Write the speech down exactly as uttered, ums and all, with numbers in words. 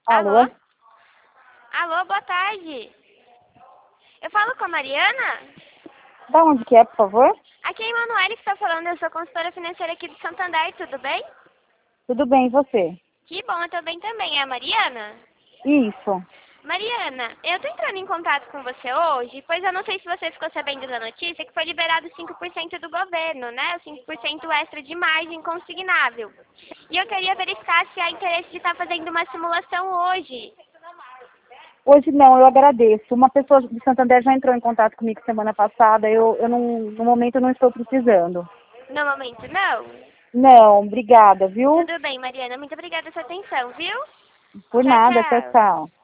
Alô? Alô? Alô, boa tarde. Eu falo com a Mariana? Da onde que é, por favor? Aqui é a Emanuele que está falando, eu sou consultora financeira aqui do Santander, tudo bem? Tudo bem, e você? Que bom, eu tô bem também. É a Mariana? Isso. Mariana, eu tô entrando em contato com você hoje, pois eu não sei se você ficou sabendo da notícia que foi liberado cinco por cento do governo, né? O cinco por cento extra de margem consignável. E eu queria verificar se há interesse de estar fazendo uma simulação hoje. Hoje não, eu agradeço. Uma pessoa de Santander já entrou em contato comigo semana passada. Eu, eu não, no momento eu não estou precisando. No momento, não? Não, obrigada, viu? Tudo bem, Mariana. Muito obrigada pela sua atenção, viu? Por Tchau, nada, tchau, tchau. tchau.